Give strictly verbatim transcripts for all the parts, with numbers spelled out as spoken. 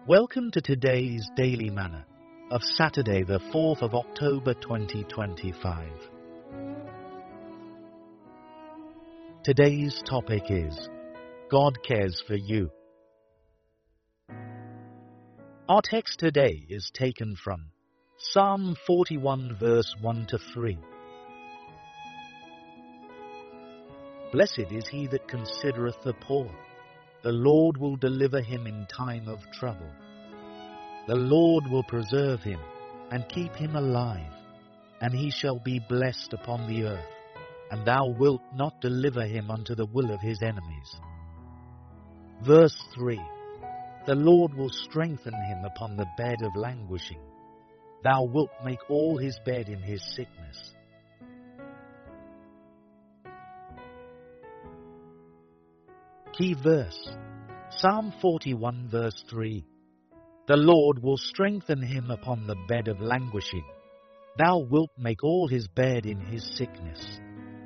Welcome to today's Daily Manna of Saturday, the fourth of October twenty twenty-five. Today's topic is God Cares for You. Our text today is taken from Psalm forty-one, verse one to three. Blessed is he that considereth the poor. The Lord will deliver him in time of trouble. The Lord will preserve him and keep him alive, and he shall be blessed upon the earth, and thou wilt not deliver him unto the will of his enemies. Verse three. The Lord will strengthen him upon the bed of languishing. Thou wilt make all his bed in his sickness. Key verse, Psalm forty-one, verse three. The Lord will strengthen him upon the bed of languishing. Thou wilt make all his bed in his sickness.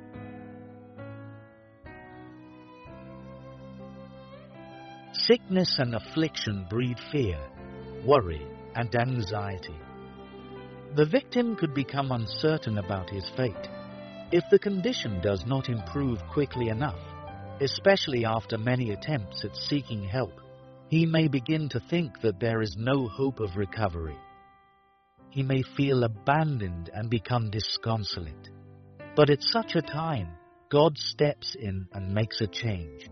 Sickness and affliction breed fear, worry, and anxiety. The victim could become uncertain about his fate if the condition does not improve quickly enough. Especially after many attempts at seeking help, he may begin to think that there is no hope of recovery. He may feel abandoned and become disconsolate. But at such a time, God steps in and makes a change.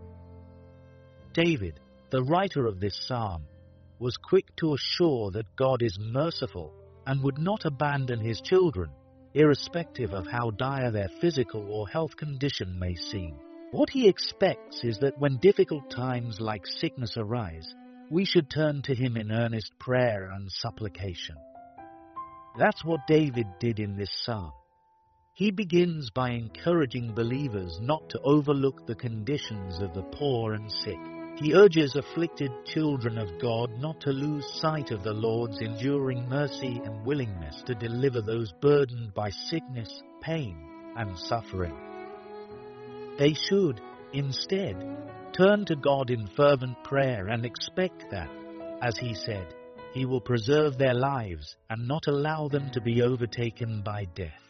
David, the writer of this psalm, was quick to assure that God is merciful and would not abandon his children, irrespective of how dire their physical or health condition may seem. What he expects is that when difficult times like sickness arise, we should turn to him in earnest prayer and supplication. That's what David did in this psalm. He begins by encouraging believers not to overlook the conditions of the poor and sick. He urges afflicted children of God not to lose sight of the Lord's enduring mercy and willingness to deliver those burdened by sickness, pain, and suffering. They should, instead, turn to God in fervent prayer and expect that, as he said, he will preserve their lives and not allow them to be overtaken by death.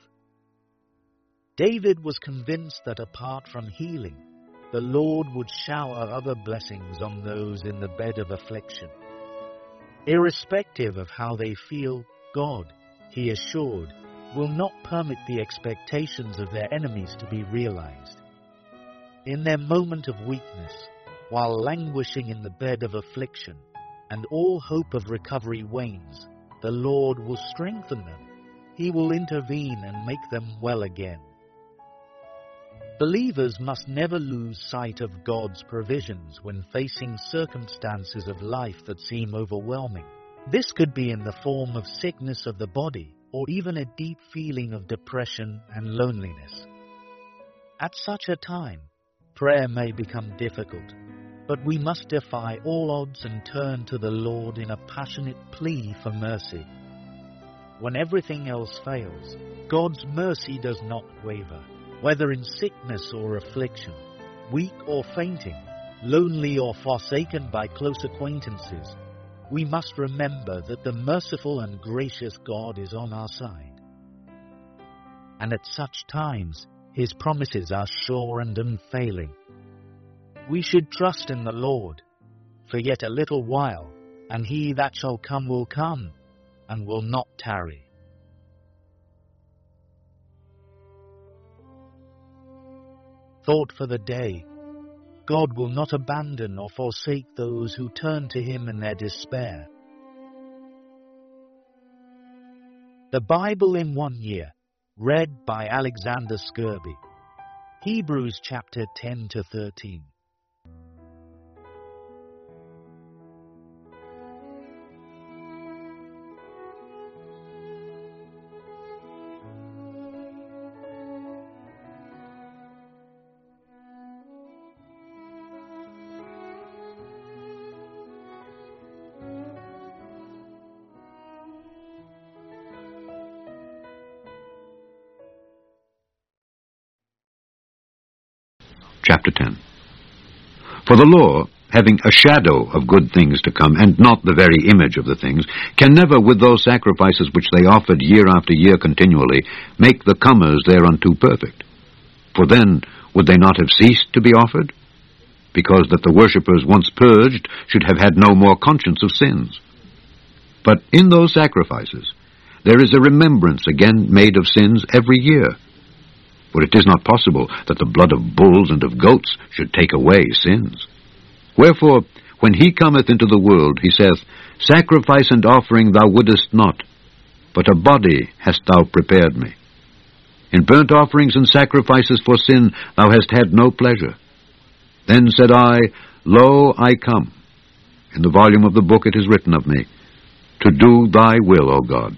David was convinced that apart from healing, the Lord would shower other blessings on those in the bed of affliction. Irrespective of how they feel, God, he assured, will not permit the expectations of their enemies to be realized. In their moment of weakness, while languishing in the bed of affliction, and all hope of recovery wanes, the Lord will strengthen them. He will intervene and make them well again. Believers must never lose sight of God's provisions when facing circumstances of life that seem overwhelming. This could be in the form of sickness of the body, or even a deep feeling of depression and loneliness. At such a time, prayer may become difficult, but we must defy all odds and turn to the Lord in a passionate plea for mercy. When everything else fails, God's mercy does not waver. Whether in sickness or affliction, weak or fainting, lonely or forsaken by close acquaintances, we must remember that the merciful and gracious God is on our side. And at such times, his promises are sure and unfailing. We should trust in the Lord, for yet a little while, and he that shall come will come, and will not tarry. Thought for the day. God will not abandon or forsake those who turn to him in their despair. The Bible in one year, read by Alexander Skirby. Hebrews chapter ten to thirteen. Chapter ten. For the law, having a shadow of good things to come, and not the very image of the things, can never, with those sacrifices which they offered year after year continually, make the comers thereunto perfect. For then would they not have ceased to be offered? Because that the worshippers, once purged, should have had no more conscience of sins. But in those sacrifices there is a remembrance again made of sins every year. For it is not possible that the blood of bulls and of goats should take away sins. Wherefore, when he cometh into the world, he saith, Sacrifice and offering thou wouldest not, but a body hast thou prepared me. In burnt offerings and sacrifices for sin thou hast had no pleasure. Then said I, Lo, I come. In the volume of the book it is written of me, to do thy will, O God.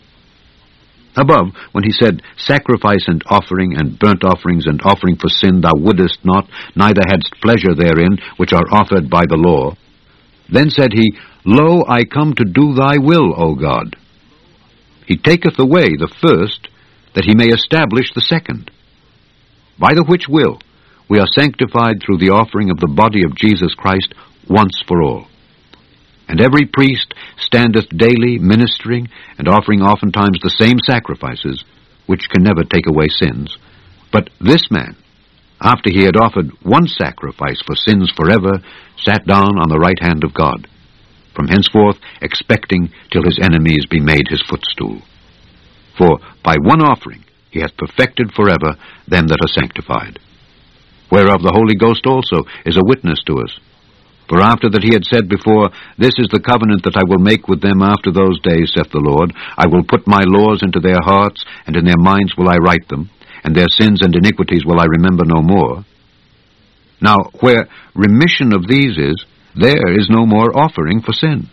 Above, when he said, Sacrifice and offering and burnt offerings and offering for sin thou wouldest not, neither hadst pleasure therein, which are offered by the law. Then said he, Lo, I come to do thy will, O God. He taketh away the first, that he may establish the second. By the which will we are sanctified through the offering of the body of Jesus Christ once for all. And every priest standeth daily ministering, and offering oftentimes the same sacrifices, which can never take away sins. But this man, after he had offered one sacrifice for sins forever, sat down on the right hand of God, from henceforth expecting till his enemies be made his footstool. For by one offering he hath perfected forever them that are sanctified. Whereof the Holy Ghost also is a witness to us. For after that he had said before, This is the covenant that I will make with them after those days, saith the Lord. I will put my laws into their hearts, and in their minds will I write them, and their sins and iniquities will I remember no more. Now, where remission of these is, there is no more offering for sin.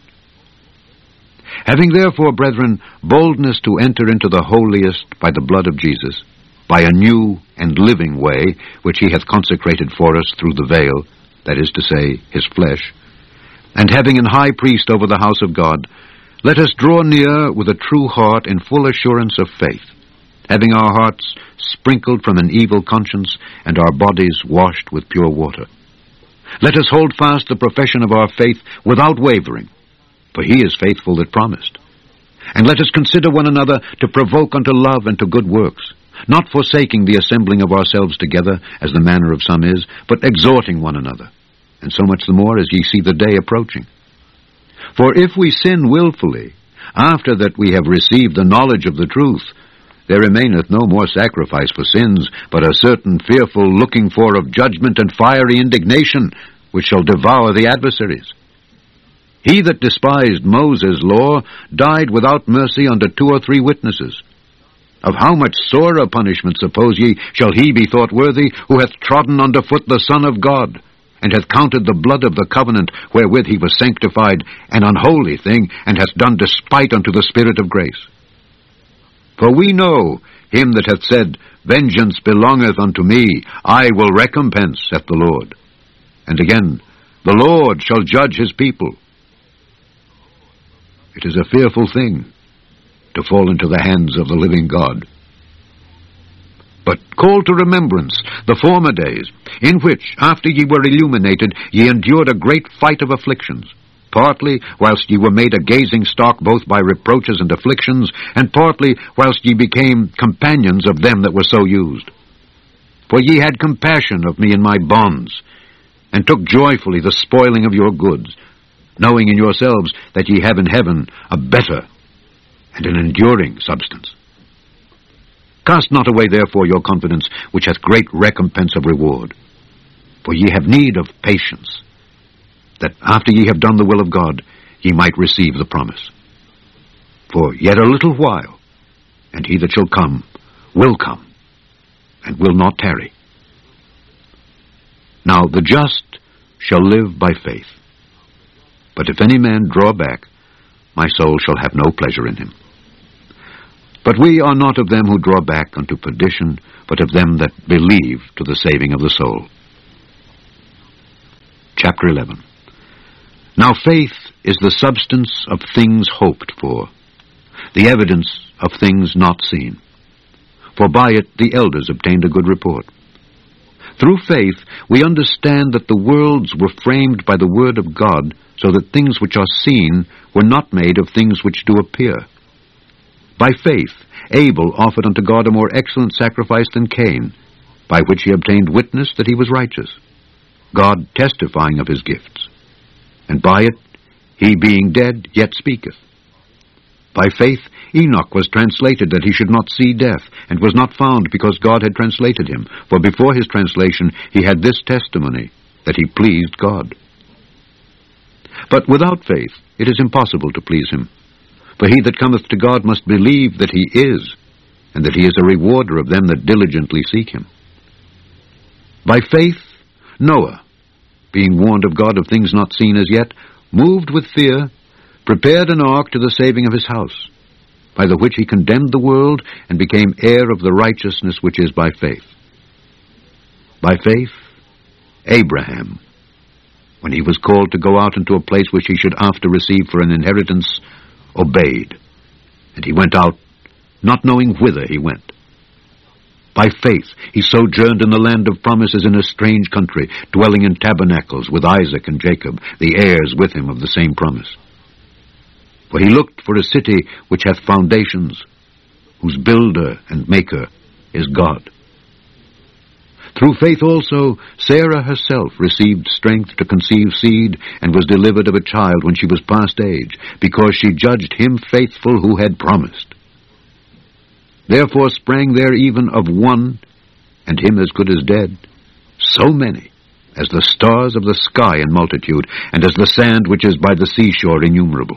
Having therefore, brethren, boldness to enter into the holiest by the blood of Jesus, by a new and living way, which he hath consecrated for us through the veil, that is to say, his flesh, and having an high priest over the house of God, let us draw near with a true heart in full assurance of faith, having our hearts sprinkled from an evil conscience, and our bodies washed with pure water. Let us hold fast the profession of our faith without wavering, for he is faithful that promised. And let us consider one another to provoke unto love and to good works, not forsaking the assembling of ourselves together, as the manner of some is, but exhorting one another, and so much the more as ye see the day approaching. For if we sin wilfully, after that we have received the knowledge of the truth, there remaineth no more sacrifice for sins, but a certain fearful looking for of judgment and fiery indignation, which shall devour the adversaries. He that despised Moses' law died without mercy under two or three witnesses. Of how much sorer punishment, suppose ye, shall he be thought worthy, who hath trodden under foot the Son of God, and hath counted the blood of the covenant wherewith he was sanctified an unholy thing, and hath done despite unto the Spirit of grace? For we know him that hath said, Vengeance belongeth unto me, I will recompense, saith the Lord. And again, the Lord shall judge his people. It is a fearful thing to fall into the hands of the living God. But call to remembrance the former days, in which, after ye were illuminated, ye endured a great fight of afflictions, partly whilst ye were made a gazing stock both by reproaches and afflictions, and partly whilst ye became companions of them that were so used. For ye had compassion of me in my bonds, and took joyfully the spoiling of your goods, knowing in yourselves that ye have in heaven a better and an enduring substance. Cast not away therefore your confidence, which hath great recompense of reward. For ye have need of patience, that after ye have done the will of God, ye might receive the promise. For yet a little while, and he that shall come will come, and will not tarry. Now the just shall live by faith. But if any man draw back, my soul shall have no pleasure in him. But we are not of them who draw back unto perdition, but of them that believe to the saving of the soul. Chapter eleven. Now faith is the substance of things hoped for, the evidence of things not seen. For by it the elders obtained a good report. Through faith, we understand that the worlds were framed by the word of God, so that things which are seen were not made of things which do appear. By faith, Abel offered unto God a more excellent sacrifice than Cain, by which he obtained witness that he was righteous, God testifying of his gifts. And by it, he being dead yet speaketh. By faith, Enoch was translated that he should not see death, and was not found because God had translated him. For before his translation he had this testimony, that he pleased God. But without faith it is impossible to please him. For he that cometh to God must believe that he is, and that he is a rewarder of them that diligently seek him. By faith, Noah, being warned of God of things not seen as yet, moved with fear, prepared an ark to the saving of his house, by the which he condemned the world, and became heir of the righteousness which is by faith. By faith, Abraham, when he was called to go out into a place which he should after receive for an inheritance, obeyed, and he went out, not knowing whither he went. By faith he sojourned in the land of promises in a strange country, dwelling in tabernacles with Isaac and Jacob, the heirs with him of the same promise. For he looked for a city which hath foundations, whose builder and maker is God. Through faith also Sarah herself received strength to conceive seed, and was delivered of a child when she was past age, because she judged him faithful who had promised. Therefore sprang there even of one, and him as good as dead, so many, as the stars of the sky in multitude, and as the sand which is by the seashore innumerable.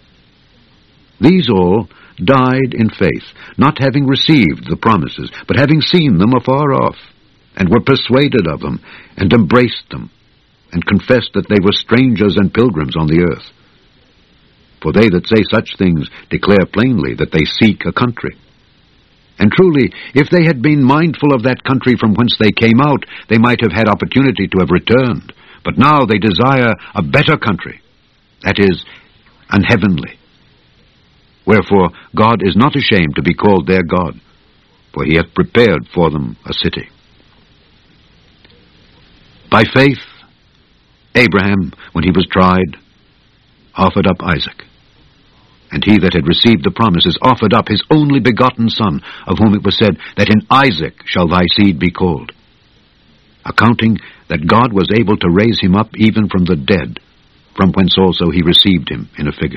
These all died in faith, not having received the promises, but having seen them afar off, and were persuaded of them, and embraced them, and confessed that they were strangers and pilgrims on the earth. For they that say such things declare plainly that they seek a country. And truly, if they had been mindful of that country from whence they came out, they might have had opportunity to have returned. But now they desire a better country, that is, an heavenly. Wherefore God is not ashamed to be called their God, for he hath prepared for them a city. By faith, Abraham, when he was tried, offered up Isaac. And he that had received the promises offered up his only begotten son, of whom it was said, that in Isaac shall thy seed be called, accounting that God was able to raise him up even from the dead, from whence also he received him in a figure.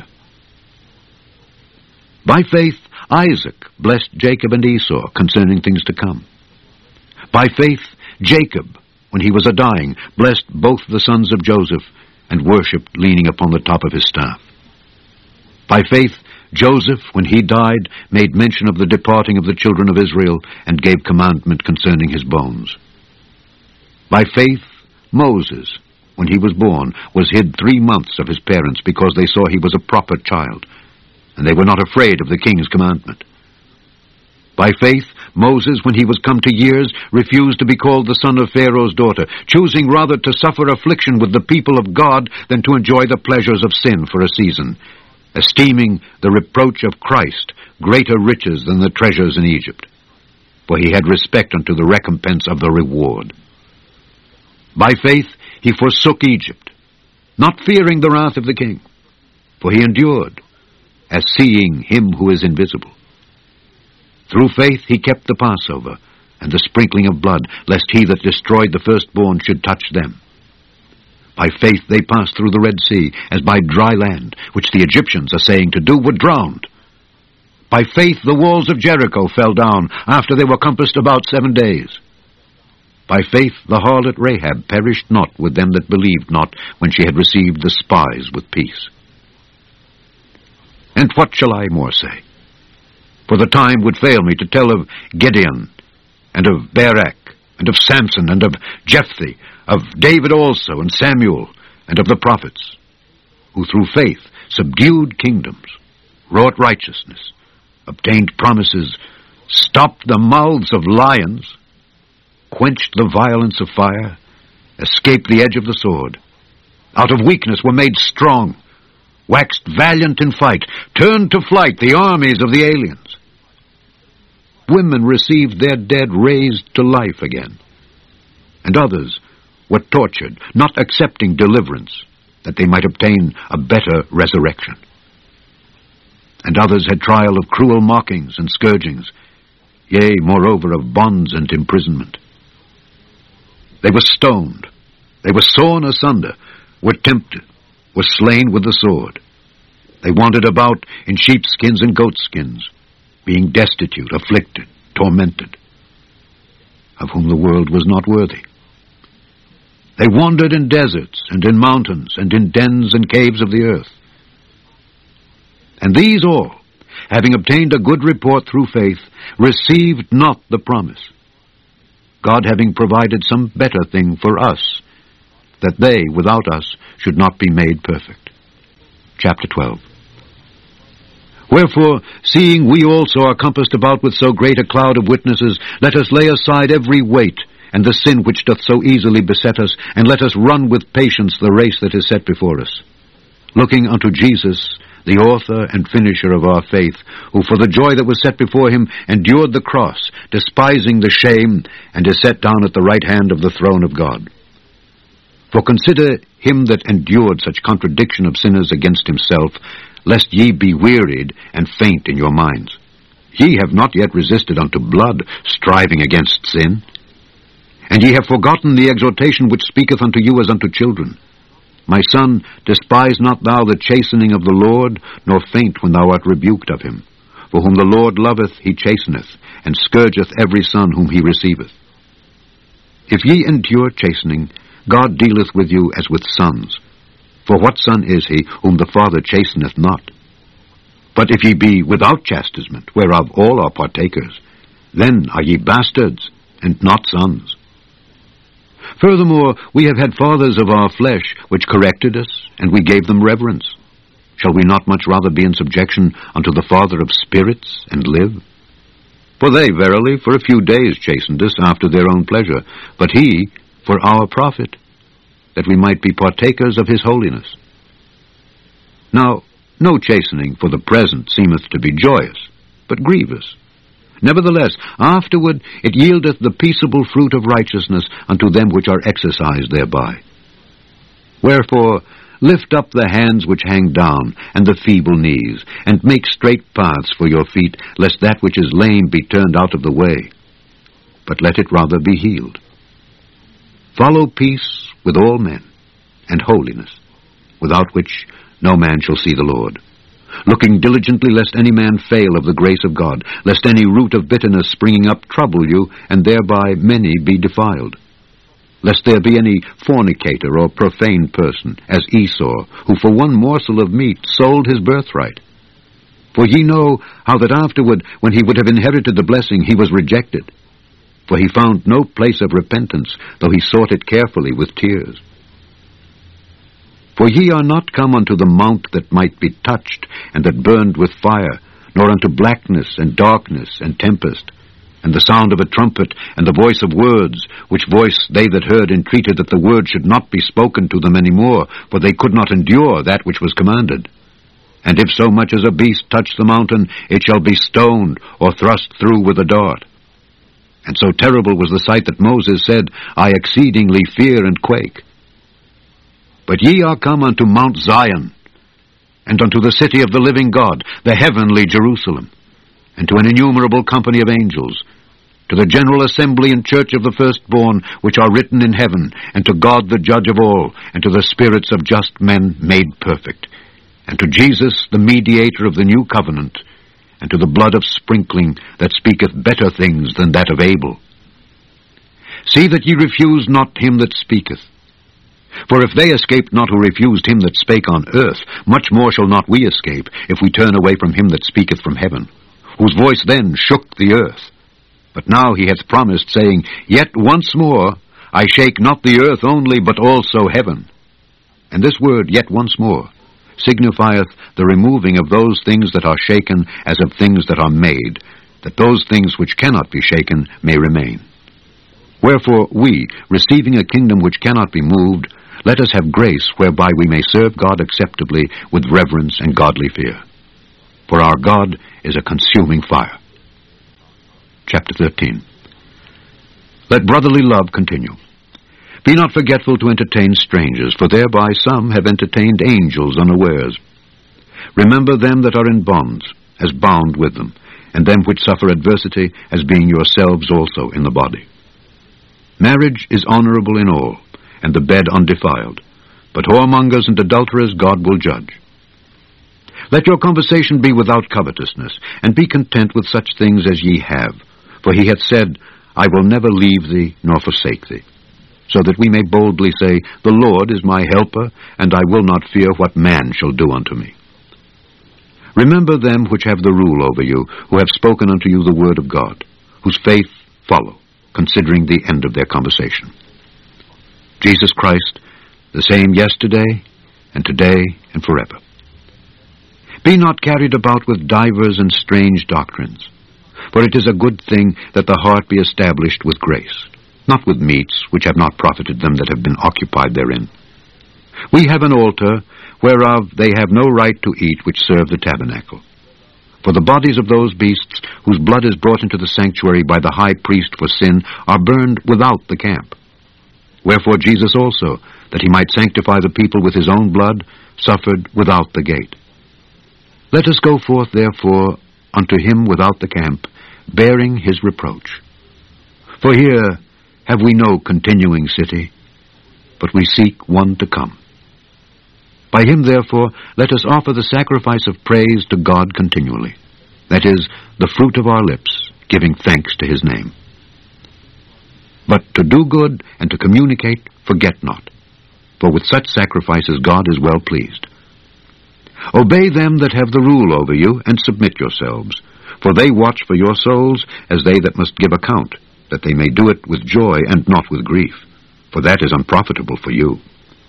By faith Isaac blessed Jacob and Esau concerning things to come. By faith Jacob, when he was a-dying, blessed both the sons of Joseph, and worshipped leaning upon the top of his staff. By faith Joseph, when he died, made mention of the departing of the children of Israel, and gave commandment concerning his bones. By faith Moses, when he was born, was hid three months of his parents, because they saw he was a proper child, and they were not afraid of the king's commandment. By faith Moses, when he was come to years, refused to be called the son of Pharaoh's daughter, choosing rather to suffer affliction with the people of God than to enjoy the pleasures of sin for a season, esteeming the reproach of Christ greater riches than the treasures in Egypt, for he had respect unto the recompense of the reward. By faith he forsook Egypt, not fearing the wrath of the king, for he endured, as seeing him who is invisible. Through faith he kept the Passover, and the sprinkling of blood, lest he that destroyed the firstborn should touch them. By faith they passed through the Red Sea, as by dry land, which the Egyptians are saying to do, were drowned. By faith the walls of Jericho fell down, after they were compassed about seven days. By faith the harlot Rahab perished not with them that believed not, when she had received the spies with peace. And what shall I more say? For the time would fail me to tell of Gideon, and of Barak, and of Samson, and of Jephthah, of David also, and Samuel, and of the prophets, who through faith subdued kingdoms, wrought righteousness, obtained promises, stopped the mouths of lions, quenched the violence of fire, escaped the edge of the sword, out of weakness were made strong, waxed valiant in fight, turned to flight the armies of the aliens. Women received their dead raised to life again, and others were tortured, not accepting deliverance, that they might obtain a better resurrection. And others had trial of cruel mockings and scourgings, yea, moreover, of bonds and imprisonment. They were stoned, they were sawn asunder, were tempted, were slain with the sword. They wandered about in sheepskins and goatskins, being destitute, afflicted, tormented, of whom the world was not worthy. They wandered in deserts and in mountains and in dens and caves of the earth. And these all, having obtained a good report through faith, received not the promise, God having provided some better thing for us, that they, without us, should not be made perfect. Chapter twelve. Wherefore, seeing we also are compassed about with so great a cloud of witnesses, let us lay aside every weight, and the sin which doth so easily beset us, and let us run with patience the race that is set before us, looking unto Jesus, the author and finisher of our faith, who for the joy that was set before him endured the cross, despising the shame, and is set down at the right hand of the throne of God. For consider him that endured such contradiction of sinners against himself, lest ye be wearied and faint in your minds. Ye have not yet resisted unto blood, striving against sin. And ye have forgotten the exhortation which speaketh unto you as unto children. My son, despise not thou the chastening of the Lord, nor faint when thou art rebuked of him. For whom the Lord loveth, he chasteneth, and scourgeth every son whom he receiveth. If ye endure chastening, God dealeth with you as with sons. For what son is he whom the Father chasteneth not? But if ye be without chastisement, whereof all are partakers, then are ye bastards, and not sons. Furthermore, we have had fathers of our flesh, which corrected us, and we gave them reverence. Shall we not much rather be in subjection unto the Father of spirits, and live? For they, verily, for a few days chastened us after their own pleasure, but he for our profit, that we might be partakers of his holiness. Now, no chastening for the present seemeth to be joyous, but grievous. Nevertheless, afterward it yieldeth the peaceable fruit of righteousness unto them which are exercised thereby. Wherefore, lift up the hands which hang down, and the feeble knees, and make straight paths for your feet, lest that which is lame be turned out of the way, but let it rather be healed. Follow peace with all men, and holiness, without which no man shall see the Lord. Looking diligently lest any man fail of the grace of God, lest any root of bitterness springing up trouble you, and thereby many be defiled. Lest there be any fornicator or profane person, as Esau, who for one morsel of meat sold his birthright. For ye know how that afterward, when he would have inherited the blessing, he was rejected. For he found no place of repentance, though he sought it carefully with tears. For ye are not come unto the mount that might be touched, and that burned with fire, nor unto blackness and darkness and tempest, and the sound of a trumpet, and the voice of words, which voice they that heard entreated that the word should not be spoken to them any more, for they could not endure that which was commanded. And if so much as a beast touch the mountain, it shall be stoned, or thrust through with a dart. And so terrible was the sight that Moses said, I exceedingly fear and quake. But ye are come unto Mount Zion, and unto the city of the living God, the heavenly Jerusalem, and to an innumerable company of angels, to the general assembly and church of the firstborn, which are written in heaven, and to God the judge of all, and to the spirits of just men made perfect, and to Jesus the mediator of the new covenant, and to the blood of sprinkling that speaketh better things than that of Abel. See that ye refuse not him that speaketh. For if they escaped not who refused him that spake on earth, much more shall not we escape, if we turn away from him that speaketh from heaven, whose voice then shook the earth. But now he hath promised, saying, Yet once more I shake not the earth only, but also heaven. And this word, yet once more, signifieth the removing of those things that are shaken as of things that are made, that those things which cannot be shaken may remain. Wherefore we, receiving a kingdom which cannot be moved, let us have grace whereby we may serve God acceptably with reverence and godly fear. For our God is a consuming fire. Chapter thirteen. Let brotherly love continue. Be not forgetful to entertain strangers, for thereby some have entertained angels unawares. Remember them that are in bonds, as bound with them, and them which suffer adversity, as being yourselves also in the body. Marriage is honorable in all, and the bed undefiled, but whoremongers and adulterers God will judge. Let your conversation be without covetousness, and be content with such things as ye have. For he hath said, I will never leave thee nor forsake thee. So that we may boldly say, The Lord is my helper, and I will not fear what man shall do unto me. Remember them which have the rule over you, who have spoken unto you the word of God, whose faith follow, considering the end of their conversation. Jesus Christ, the same yesterday, and today, and forever. Be not carried about with divers and strange doctrines, for it is a good thing that the heart be established with grace, not with meats which have not profited them that have been occupied therein. We have an altar, whereof they have no right to eat which serve the tabernacle. For the bodies of those beasts, whose blood is brought into the sanctuary by the high priest for sin, are burned without the camp. Wherefore Jesus also, that he might sanctify the people with his own blood, suffered without the gate. Let us go forth, therefore, unto him without the camp, bearing his reproach. For here have we no continuing city, but we seek one to come. By him, therefore, let us offer the sacrifice of praise to God continually, that is, the fruit of our lips, giving thanks to his name. But to do good and to communicate, forget not, for with such sacrifices God is well pleased. Obey them that have the rule over you, and submit yourselves, for they watch for your souls as they that must give account, that they may do it with joy and not with grief, for that is unprofitable for you.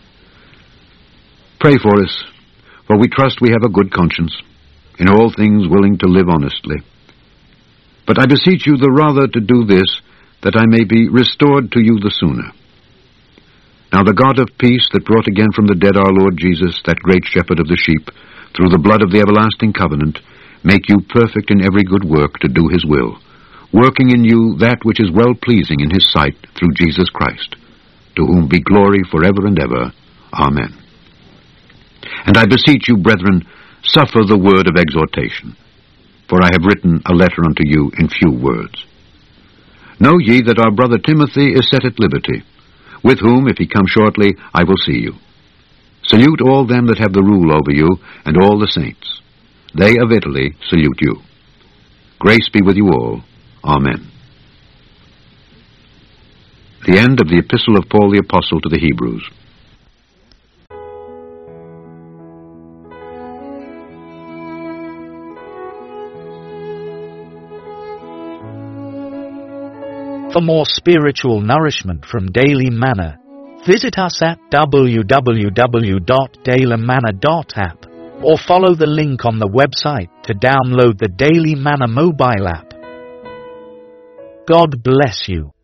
Pray for us, for we trust we have a good conscience, in all things willing to live honestly. But I beseech you the rather to do this, that I may be restored to you the sooner. Now the God of peace, that brought again from the dead our Lord Jesus, that great shepherd of the sheep, through the blood of the everlasting covenant, make you perfect in every good work to do his will, working in you that which is well-pleasing in his sight through Jesus Christ, to whom be glory forever and ever. Amen. And I beseech you, brethren, suffer the word of exhortation, for I have written a letter unto you in few words. Know ye that our brother Timothy is set at liberty, with whom, if he come shortly, I will see you. Salute all them that have the rule over you, and all the saints. They of Italy salute you. Grace be with you all. Amen. The end of the Epistle of Paul the Apostle to the Hebrews. For more spiritual nourishment from Daily Manna, visit us at w w w dot daily manna dot app or follow the link on the website to download the Daily Manna mobile app. God bless you.